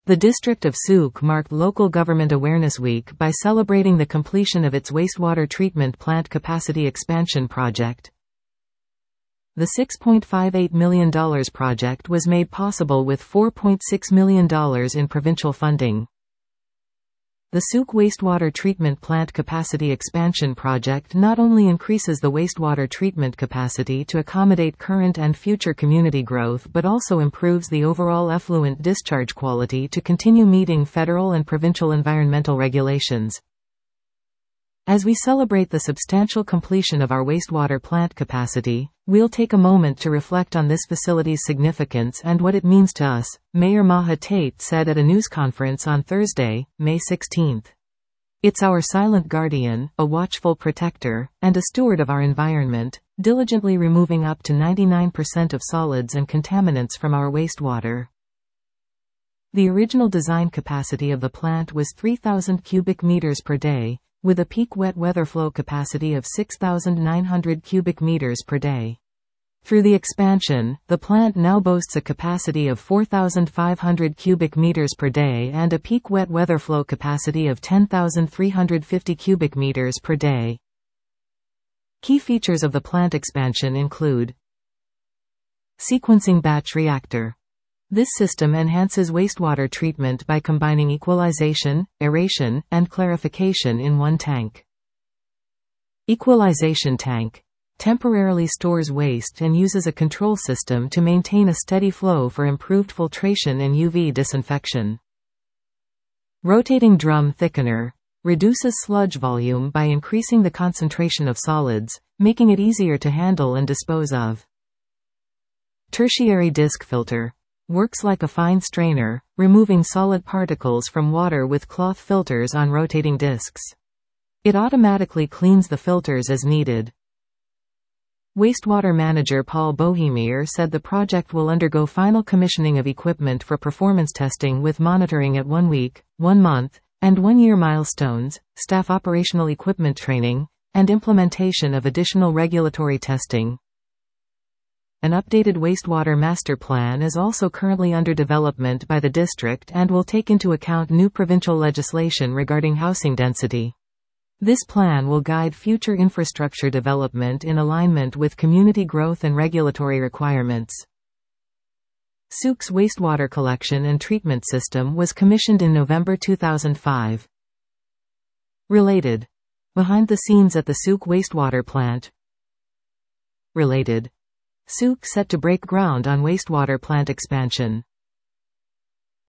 The district of Souk marked Local Government Awareness Week by celebrating the completion of its wastewater treatment plant capacity expansion project. The $6.58 million project was made possible with $4.6 million in provincial funding. The Souk wastewater treatment plant capacity expansion project not only increases the wastewater treatment capacity to accommodate current and future community growth but also improves the overall effluent discharge quality to continue meeting federal and provincial environmental regulations. As we celebrate the substantial completion of our wastewater plant capacity, we'll take a moment to reflect on this facility's significance and what it means to us, Mayor Maha Tate said at a news conference on Thursday, May 16. It's our silent guardian, a watchful protector, and a steward of our environment, diligently removing up to 99% of solids and contaminants from our wastewater. The original design capacity of the plant was 3,000 cubic meters per day, with a peak wet weather flow capacity of 6,900 cubic meters per day. Through the expansion, the plant now boasts a capacity of 4,500 cubic meters per day and a peak wet weather flow capacity of 10,350 cubic meters per day. Key features of the plant expansion include sequencing batch reactor. This system enhances wastewater treatment by combining equalization, aeration, and clarification in one tank. Equalization tank temporarily stores waste and uses a control system to maintain a steady flow for improved filtration and UV disinfection. Rotating drum thickener reduces sludge volume by increasing the concentration of solids, making it easier to handle and dispose of. Tertiary disc filter works like a fine strainer, removing solid particles from water with cloth filters on rotating discs. It automatically cleans the filters as needed. Wastewater manager Paul Bohemier said the project will undergo final commissioning of equipment for performance testing with monitoring at 1 week, 1 month, and 1 year milestones, staff operational equipment training, and implementation of additional regulatory testing. An updated wastewater master plan is also currently under development by the district and will take into account new provincial legislation regarding housing density. This plan will guide future infrastructure development in alignment with community growth and regulatory requirements. Souk's wastewater collection and treatment system was commissioned in November 2005. Related. Behind the scenes at the Souk wastewater plant. Related. Souk set to break ground on wastewater plant expansion.